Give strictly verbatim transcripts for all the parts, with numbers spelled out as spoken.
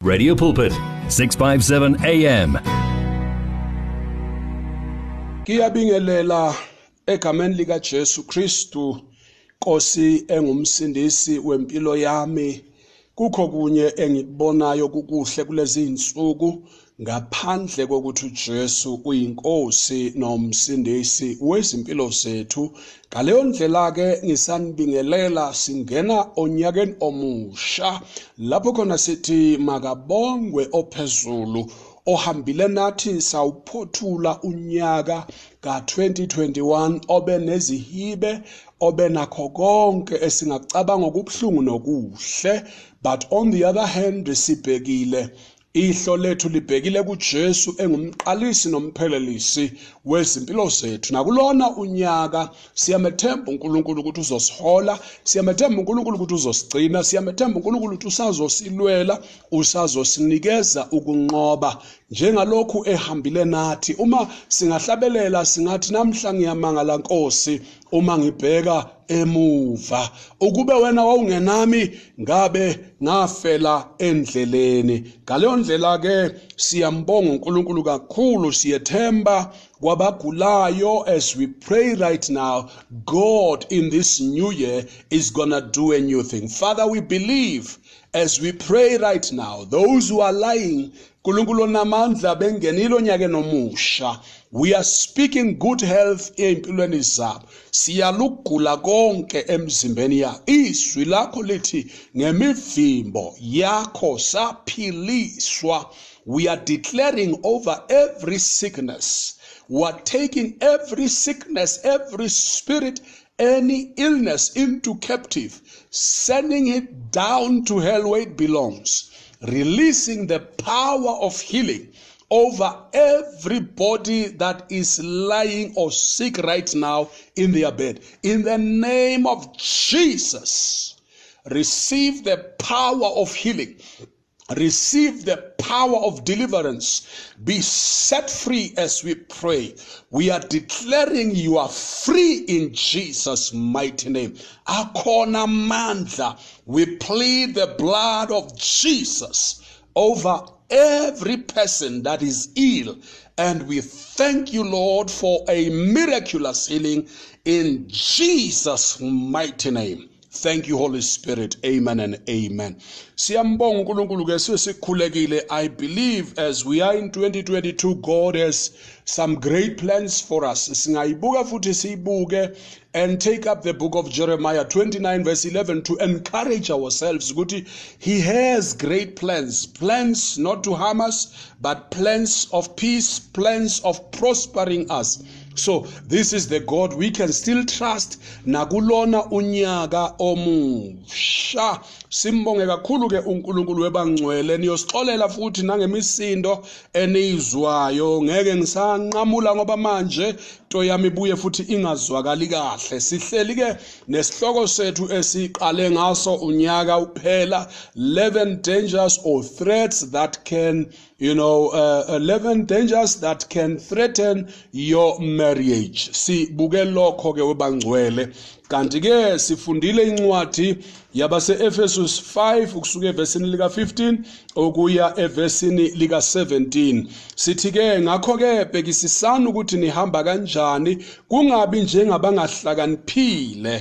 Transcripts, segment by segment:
Radio Pulpit, six fifty-seven A M. Ngiyabingelela egameni lika Jesu Kristu, Nkosi engumsindisi wempilo yami. Kukho kunye engikubonayo kukuhle kulezi insuku ngaphandle kokuthi uJesu uyinkosi nomsindisi wezimpilo zethu. Ngaleyo ndlela ke ngisanibingelela singena onyakeni omusha lapho khona sithi makabongwe ophezulu ohambile nathi sawuphothula unyaka ka twenty twenty-one obe nezihibe obe nakho konke esingacabanga okubuhlungu nokuhle, but on the other hand sibhekile ihlo lethu libhekile kuJesu engumqalisi nomphelelisi wezimpilo zethu. Nakulona unyaka siyamethemba uNkulunkulu ukuthi uzosihola, siyamethemba uNkulunkulu ukuthi uzosigcina, siyamethemba uNkulunkulu ukuthi usazosilwela, usazosinikeza ukunqoba njengalokhu ehambile nathi. Uma singahlabelela singathi namhla ngiyamangala Nkosi uma ngibheka emuva, ukube wena wawungenami ngabe ngafela endleleni. Ngaleyo ndlela ke siyambonga uNkulunkulu kakhulu, siyethemba kwabagulayo. As we pray right now, God in this new year is gonna do a new thing. Father, we believe as we pray right now, those who are lying, Nkulunkulu namandla bengenile onyakeni omusha, we are speaking good health empilweni zabo. Siyalugula konke emzimbeni yakho. Izwi lakho lithi ngemivimbo yakho saphiliswa. We are declaring over every sickness. We are taking every sickness, every spirit, any illness into captive, sending it down to hell where it belongs, releasing the power of healing over everybody that is lying or sick right now in their bed. In the name of Jesus, receive the power of healing. Receive the power of deliverance. Be set free as we pray. We are declaring you are free in Jesus' mighty name. Akona mandla. We plead the blood of Jesus over every person that is ill. And we thank you, Lord, for a miraculous healing in Jesus' mighty name. Thank you, Holy Spirit. Amen and amen. Siyambonga uNkulunkulu ke sesikhulekile. I believe as we are in twenty twenty-two, God has some great plans for us. Singayibuka futhi siyibuke and take up the book of Jeremiah twenty-nine verse eleven to encourage ourselves. Ukuthi he has great plans. Plans not to harm us, but plans of peace, plans of prospering us. So this is the God we can still trust. Nakulona unyaka omusha. Simbonge kakhulu ke uNkulunkulu webangcwele. Niyosixolela futhi nangemisindo enizwayo. Ngeke ngisanqamula ngoba manje to yami ibuye futhi ingazwakali kahle. Sihleli ke nesihloko sethu esiqale ngaso unyaka uphela, eleven dangers or threats that can, you know, uh, eleven dangers that can threaten your marriage. Sibuke lokho ke webangcwele. Kanti ke sifundile incwadi yabase Ephesus five ukusuka evesini lika fifteen okuya evesini lika seventeen. Sithi ke ngakho ke bhekisisana ukuthi nihamba kanjani, kungabi njengabangahlakaniphile.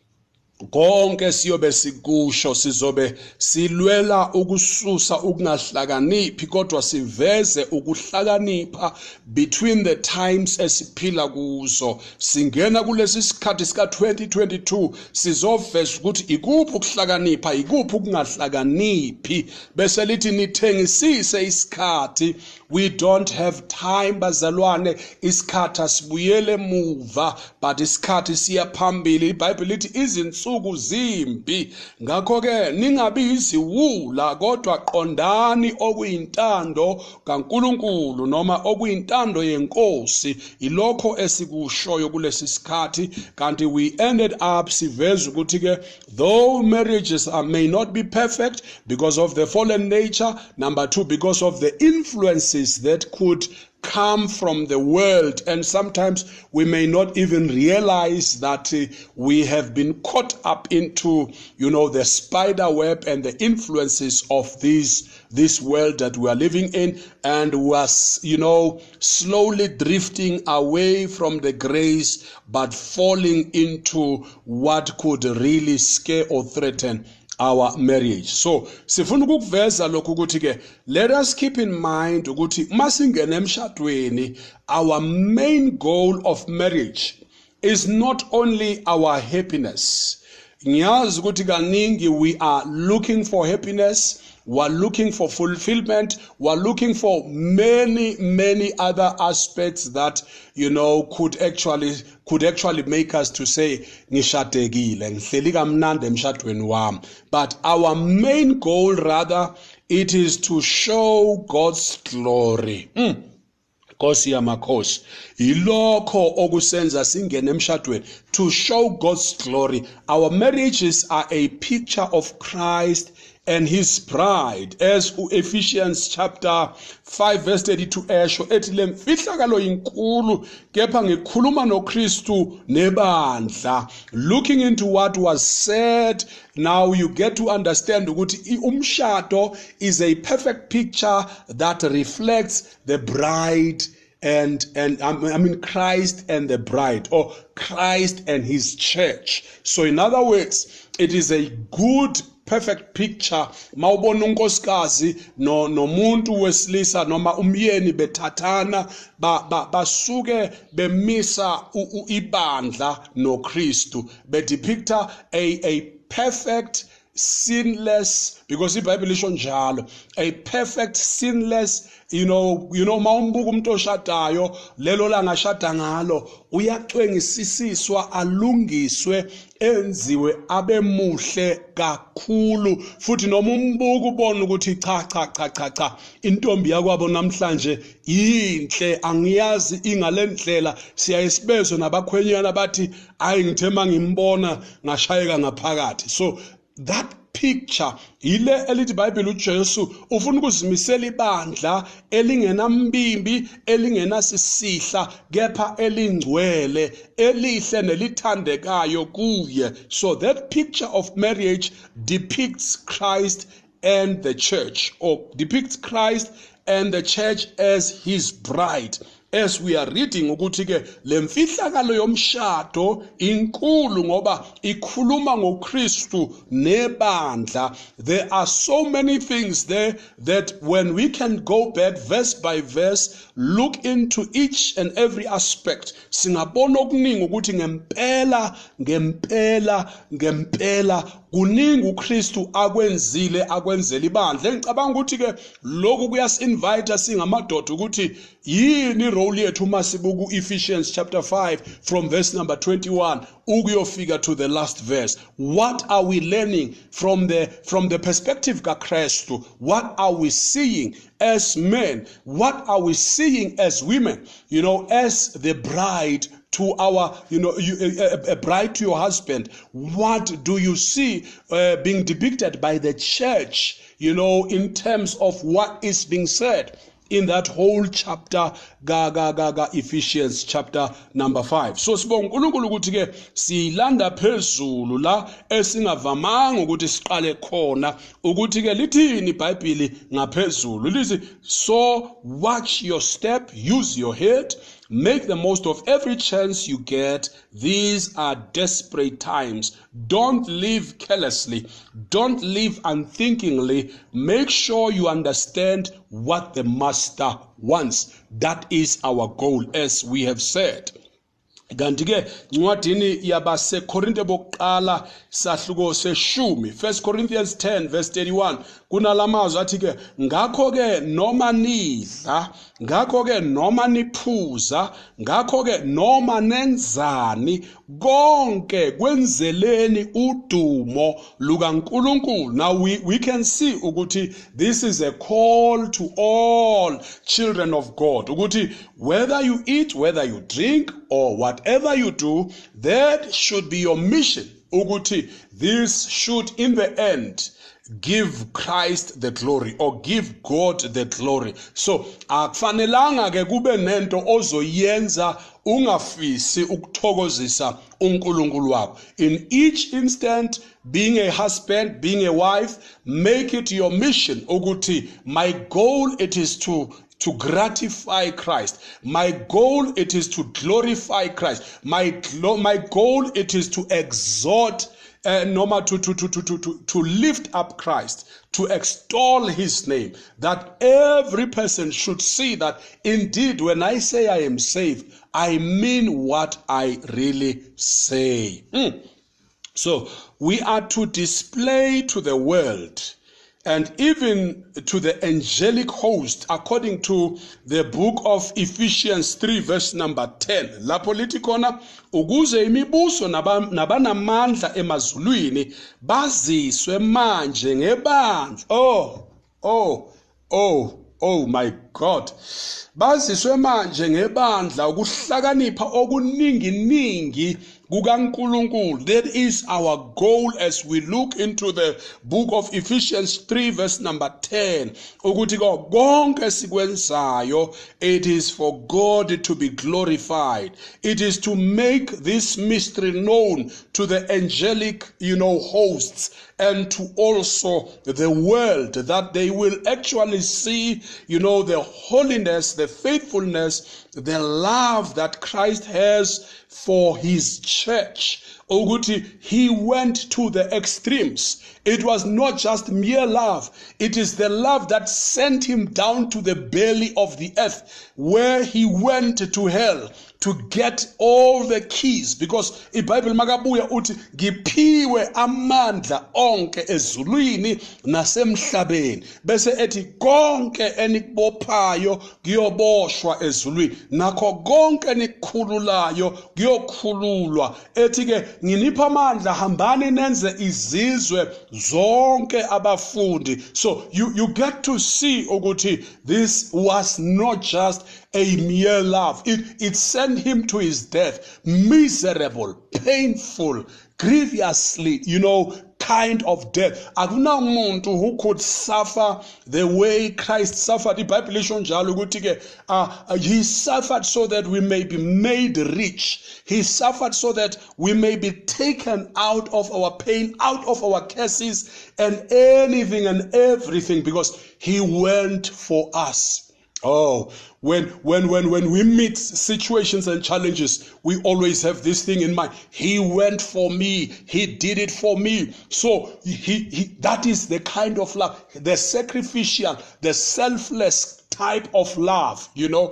Konke siyobe sikusho, sizobe silwela ukususa ukungahlakaniphi kodwa siveze ukuhlakanipha between the times esiphila kuzo. Singena kulesi sikhathi sika twenty twenty-two sizoveza ukuthi ikuphi ukuhlakanipha, ikuphi ukungahlakaniphi. Bese lithi nithengisise isikhathi. We don't have time bazalwane, isikhathi asibuyele emuva but isikhathi siya phambili. iBhayibheli lithi izinsuku zimbi, ngakho ke ningabi iziwula kodwa qondani okuyintando kaNkulunkulu noma okuyintando yenkosi. Ilokho esikushoyo kulesi sikhathi. Kanti we ended up siveza ukuthi ke though marriages are, may not be perfect because of the fallen nature, number two, because of the influences that could come from the world, and sometimes we may not even realize that uh, we have been caught up into, you know, the spider web and the influences of this this world that we are living in, and we are, you know, slowly drifting away from the grace, but falling into what could really scare or threaten our marriage. So sifuna ukuveza lokhu ukuthi ke, let us keep in mind ukuthi masingena emshadweni, our main goal of marriage is not only our happiness. Ngiyazi ukuthi kaningi we are looking for happiness, we are looking for fulfillment, we are looking for many many other aspects that, you know, could actually could actually make us to say ngishadekile, ngihleli kamnandi emshadweni wami. But our main goal, rather, it is to show God's glory. Mm. Nkosi yamakhosi, ilokho okusenza singene emshadweni, to show God's glory. Our marriages are a picture of Christ and his bride, as Ephesians chapter five verse thirty-two esho ethi le mfihlakalo inkulu kepha ngikhuluma noKristu nebandla. Looking into what was said, now you get to understand ukuthi umshado is a perfect picture that reflects the bride and and I mean Christ and the bride, or Christ and his church. So in other words, it is a good perfect picture mawubona unkosikazi no nomuntu wesilisa noma umyeni bethathana basuke bemisa ibandla noKristu, bedepicta a a perfect sinless, because iBhayibheli lisho njalo, a perfect sinless, you know, you know mawumbuka umuntu oshadayo lelo la ngashada ngalo uyacwengisisiswa, alungiswe, enziwe abe muhle kakhulu, futhi noma umbuka ubona ukuthi cha cha cha cha cha intombi yakwabo namhlanje inhle, angiyazi ingalendlela, siyayisibezwe nabakhwenyana bathi ayi ngithema ngimbona ngashayeka ngaphakathi. So that picture ile elithi iBhayibheli uJesu ufuna ukuzimisela ibandla elingenambimbi, elingenasisihla, kepha elingcwele, elihle nelithandekayo kuye. So that picture of marriage depicts Christ and the church, or depicts Christ and the church as his bride. As we are reading ukuthi ke le mfihlakalo yomshado inkulu ngoba ikhuluma ngoKristu nebandla. There are so many things there that when we can go back verse by verse, look into each and every aspect, singabona okuningi ukuthi ngempela ngempela ngempela kuningi uKristu akwenzile akwenzela ibandla. Ngicabanga ukuthi ke lokhu kuyasinvite singamadoda ukuthi yini role yethu masibuku Ephesians chapter five from verse number twenty-one ukuyofika to the last verse. What are we learning from the from the perspective kaKristu? What are we seeing as men? What are we seeing as women? You know, as the bride to our, you know, you, a, a bride to your husband. What do you see uh, being depicted by the church, you know, in terms of what is being said in that whole chapter, ga ga ga ga Ephesians chapter number five. So sibonga uNkulunkulu ukuthi ke silanda phezulu la esingavamanga ukuthi siqale khona, ukuthi ke lithini iBhayibheli ngaphezulu lithi, so watch your step, use your head, make the most of every chance you get. These are desperate times. Don't live carelessly. Don't live unthinkingly. Make sure you understand what the master wants. That is our goal, as we have said. Kanti ke ncwadini yabaseKorinte bokuqala sahluko seshumi, First Corinthians ten verse thirty-one, kunalamazwi athi ke ngakho ke noma nidla, ngakho ke noma niphuza, ngakho ke noma nenzani, konke kwenzeleni udumo lukaNkulunkulu. Now we we can see ukuthi this is a call to all children of God, ukuthi whether you eat, whether you drink, or whatever you do, that should be your mission. Ukuthi this should in the end give Christ the glory or give God the glory. So akufanelanga ke kube nento ozoyenza ungafisi ukuthokozisa uNkulunkulu wakho. In each instant, being a husband, being a wife, make it your mission ukuthi my goal it is to to gratify Christ. My goal it is to glorify Christ. My my goal it is to exalt Uh, noma to, to, to, to, to, to lift up Christ, to extol his name, that every person should see that indeed when I say I am saved, I mean what I really say. Mm. So we are to display to the world and even to the angelic host, according to the book of Ephesians three verse number ten. Lapho lithi khona ukuze imibuso nabanamandla emazulwini baziswe manje ngebandla. Oh, oh, oh, oh my God. Baziswe manje ngebandla ukuhlakanipha okuningi ningi kukaNkulunkulu. That is our goal as we look into the book of Ephesians three verse number ten. Ukuthi konke sikwenzayo, it is for God to be glorified. It is to make this mystery known to the angelic, you know, hosts and to also the world, that they will actually see, you know, the holiness, the faithfulness, the love that Christ has for his church. Ukuthi he went to the extremes. It was not just mere love. It is the love that sent him down to the belly of the earth, where he went to hell to get all the keys, because iBhayibheli makabuya uthi ngiphiwe amandla onke ezulwini nasemhlabeni, bese ethi konke enikubophayo kuyoboshwa ezulwini, nakho konke enikukhululayo kuyokhululwa. Ethi ke nginipha amandla, hambani nenze izizwe zonke abafundi. So you you get to see ukuthi this was not just a mere love. It, it sent him to his death, miserable, painful, grievously, you know, kind of death. Akuna muntu who could suffer the way Christ suffered. iBhayibheli lisho njalo ukuthi ke uh, he suffered so that we may be made rich. He suffered so that we may be taken out of our pain, out of our curses, and anything and everything, because he went for us. Oh, when when when when we meet situations and challenges, we always have this thing in mind. He went for me. He did it for me. So he, he that is the kind of love, the sacrificial, the selfless type of love, you know.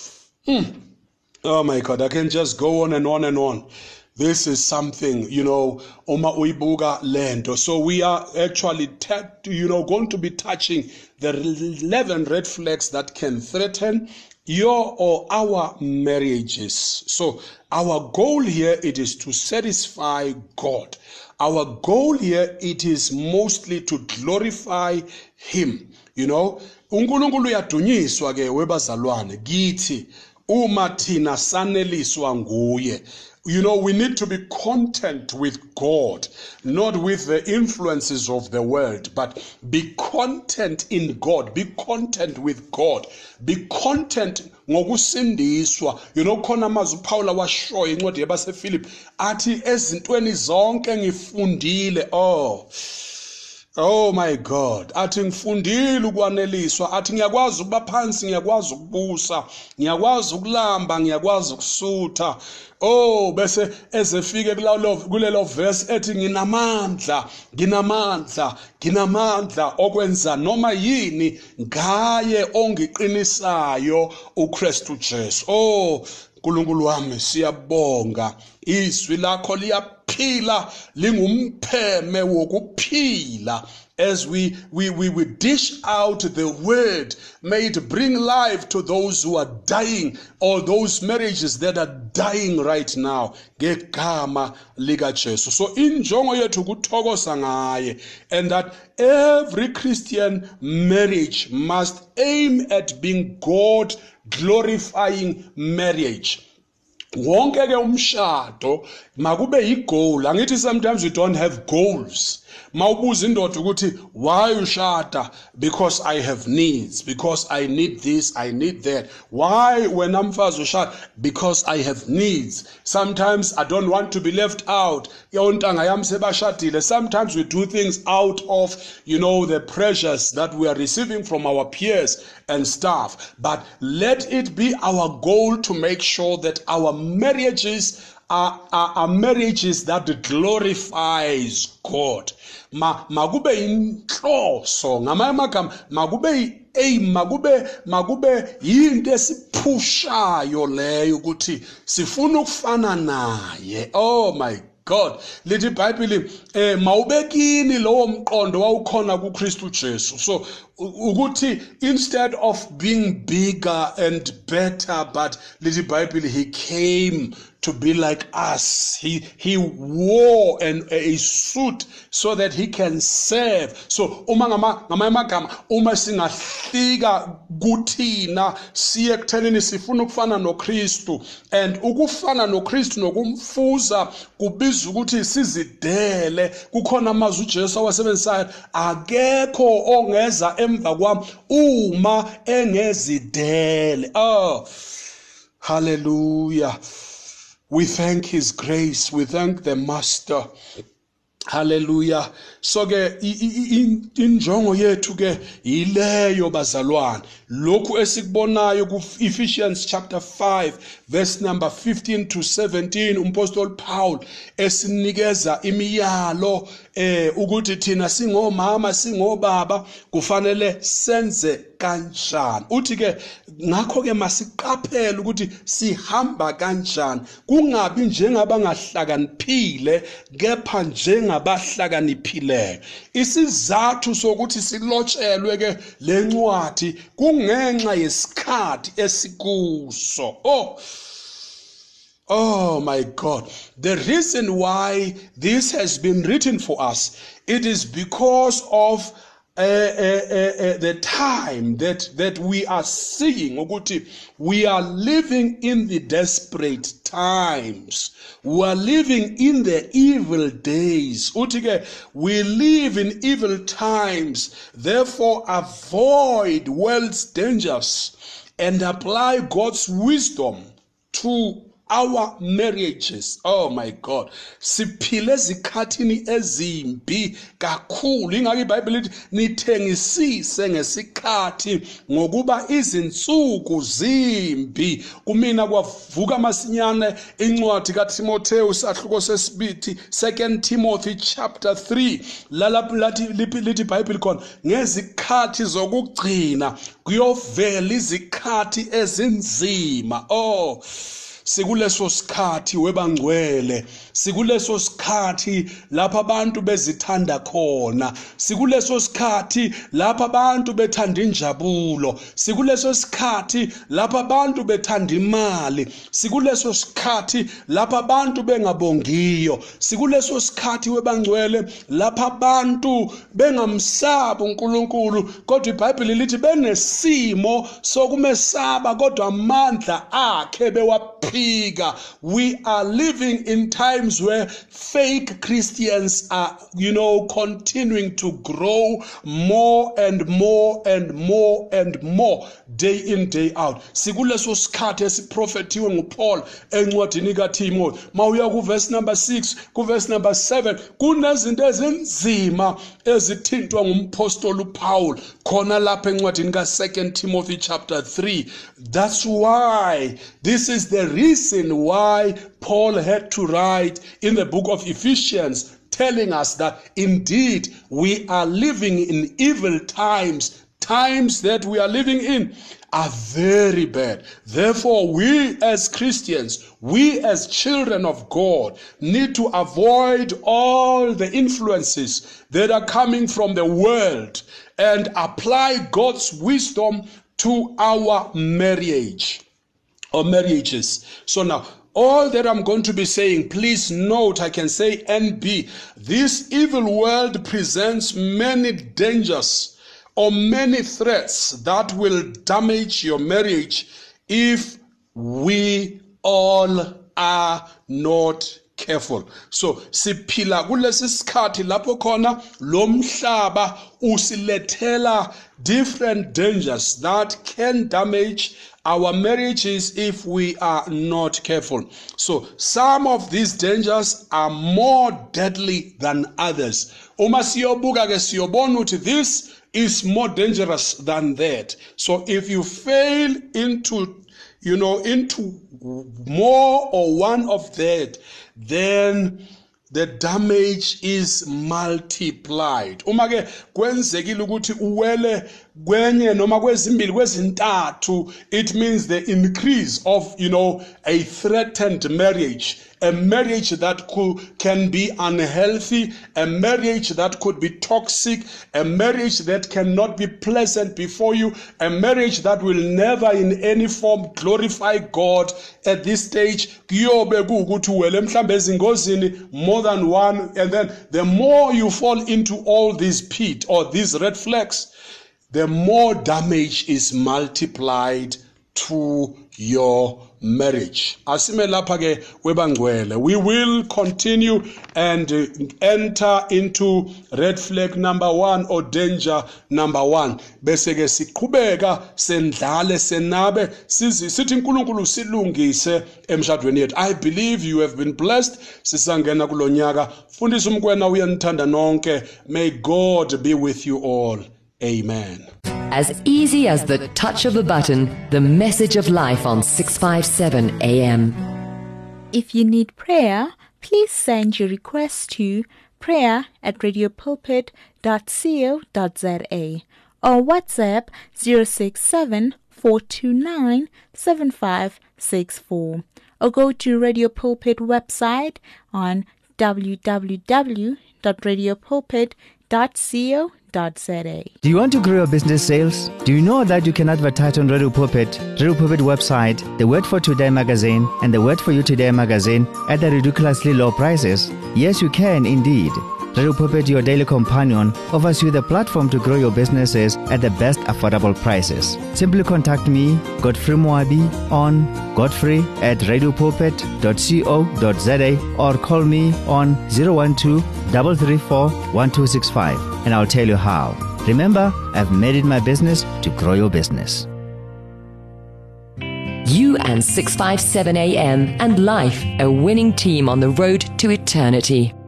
Hmm. Oh my God, I can just go on and on and on. This is something, you know, Oma Uibuga Lendo. So we are actually, you know, going to be touching the eleven red flags that can threaten your or our marriages. So our goal here, it is to satisfy God. Our goal here, it is mostly to glorify him. You know, uNkulunkulu uyadunyiswa ke webazalwane kithi uma thina saneliswa nguye. You know, we need to be content with God, not with the influences of the world, but be content in God, be content with God, be content ngokusindiswa. You know, khona amazwi uPaul washoya incwadi yabaseFilipi athi ezintweni zonke ngifundile. Oh, oh my God, athi ngifundile ukwaneliswa, athi ngiyakwazi ukuba phansi, ngiyakwazi ukubusa, ngiyakwazi ukulamba, ngiyakwazi ukusutha. Oh, bese ezefike kulelo kulelo verse ethi nginamandla, nginamandla, nginamandla okwenza noma yini ngaye ongiqinisayo uKristu Jesu. Oh, uNkulunkulu wami siyabonga, izwi lakho liyaphila, lingumpheme wokuphila. As we, we, we, we dish out the word, may it bring life to those who are dying, or those marriages that are dying right now. Ngegama lika Jesu. So injongo yethu kuthokoza ngaye, and that every Christian marriage must aim at being God glorifying marriage. Wonke ke umshado makube yigoal. Angithi sometimes we don't have goals. Mawubuza indoda ukuthi why ushada? Because I have needs, because I need this, I need that. Why when I'm mfazi ushada? Because I have needs. Sometimes I don't want to be left out. Sometimes we do things out of, you know, the pressures that we are receiving from our peers and stuff. But let it be our goal to make sure that our marriages are, are, are marriages that glorifies God. Ma makube inhloso ngamanye amagama makube aim makube makube yinto esiphushayo leyo ukuthi sifuna ukufana naye. Oh my God, lithi iBhayibheli eh mawubekini lowo mqondo wawukhona kuKristu Jesu. So ukuthi instead of being bigger and better, but lithi iBhayibheli he came to be like us. He he wore an, a suit so that he can serve. So uma ngama ngamanye amagama uma singahlika kuthina siye ekuthenini sifuna ukufana noKristu, and ukufana noKristu nokumfuza kubiza ukuthi sizidele. Kukhona amazwi uJesu awasebenzisayo, akekho ongeza emva kwami uma engezidele. Oh, hallelujah. We thank his grace. We thank the Master. Hallelujah. So ke injongo yethu ke ileyo bazalwane. Lokhu esikubonayo ku Ephesians chapter five verse number fifteen to seventeen, umpostoli Paul esinikeza imiyalo eh ukuthi thina singomama singobaba kufanele senze kanjani. Uthi ke ngakho ke masiqaphele ukuthi sihamba kanjani, kungabi njengabangahlakaniphile kepha njengabahlakaniphileyo. Isizathu sokuthi silotshelwe ke lencwadi kungenxa yesikhathi esikuso. Oh Oh my God, the reason why this has been written for us, it is because of uh, uh, uh, uh, the time that that we are seeing. Ukuthi we are living in the desperate times. We are living in the evil days. Uthi ke we live in evil times. Therefore, avoid world's dangers and apply God's wisdom to our marriages. Oh my God, siphile ezikhathini ezimbi kakhulu. Ingakho iBhayibheli lithi nithengisise ngesikhathi ngokuba izinsuku zimbi. Kumina kwavuka masinyane incwadi kaTimotheo sahluko sesibili, Second Timothy chapter three, lalapho lathi lithi iBhayibheli khona ngezikhathi zokugcina kuyovela izikhathi ezinzima. Oh, sikuleso sikhathi webangcwele, sikuleso sikhathi lapha abantu bezithanda khona, sikuleso sikhathi lapha abantu bethanda injabulo, sikuleso sikhathi lapha abantu bethanda imali, sikuleso sikhathi lapha abantu bengabongiyo, sikuleso sikhathi webangcwele lapha abantu bengamsabi uNkulunkulu, kodwa iBhayibheli lithi benesimo sokumesaba kodwa amandla akhe bewaphika. We are living in times where fake Christians are, you know, continuing to grow more and more and more and more day in, day out. Sikuleso sikhathi esiprofetiwe nguPaul encwadini kaTimothy. Mawuya ku verse number six, ku verse number seven, kunezinto ezinzima ezithintwa ngumpostoli uPaul khona lapha encwadini ka Second Timothy chapter three. That's why this is the reason why Paul had to write in the book of Ephesians, telling us that indeed we are living in evil times. Times that we are living in are very bad. Therefore, we as Christians, we as children of God, need to avoid all the influences that are coming from the world and apply God's wisdom to our marriage or marriages. So now, all that I'm going to be saying, please note, I can say N B. This evil world presents many dangers or many threats that will damage your marriage if we all are not careful. So siphila kulesi sikhathi lapho khona lo mhlaba usilethela different dangers that can damage our marriages if we are not careful. So some of these dangers are more deadly than others. Uma siyobuka ke siyobona ukuthi this is more dangerous than that. So if you fail into you know into more or one of that, then the damage is multiplied. Uma ke kwenzekile ukuthi uwele kwenye noma kwezimbili kwezintathu, it means the increase of you know a threatened marriage, a marriage that could can be unhealthy, a marriage that could be toxic, a marriage that cannot be pleasant before you, a marriage that will never in any form glorify God. At this stage kuyobe kuukuthi uwele mhlambe ezingozini more than one, and then the more you fall into all these pit or these red flags, the more damage is multiplied to your marriage. Asime lapha ke webangcwele, we will continue and uh, enter into red flag number one or danger number one. Bese ke siqhubeka sendlale senabe sizi sithi uNkulunkulu silungise emshadweni yethu. I believe you have been blessed. Sisangena kulonyaka. Fundisa umkwena uyanithanda nonke. May God be with you all. Amen. As easy as the touch of a button, the message of life on six fifty-seven A M. If you need prayer, please send your request to prayer at radiopulpit dot co dot za or WhatsApp zero six seven, four two nine, seven five six four, or go to Radio Pulpit website on w w w dot radiopulpit dot co dot za. Do you want to grow your business sales? Do you know that you can advertise on Radio Pulpit, Radio Pulpit website, the Word for Today magazine, and the Word for You Today magazine at the ridiculously low prices? Yes, you can indeed. Radio Pulpit, your daily companion, offers you the platform to grow your businesses at the best affordable prices. Simply contact me, Godfrey Moabi, on godfrey at radiopulpit dot co dot za or call me on zero one two, three three four, one two six five and I'll tell you how. Remember, I've made it my business to grow your business. You and six fifty-seven A M and life, a winning team on the road to eternity.